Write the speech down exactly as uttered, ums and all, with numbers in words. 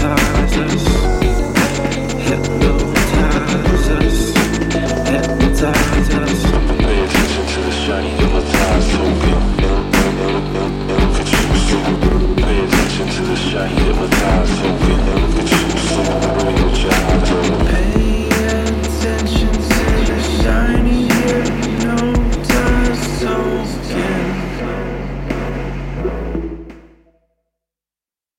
hypnotize us, hypnotize us, hypnotize us. Pay attention to the shiny hypnotized token. Pay attention to the shiny hypnotized token.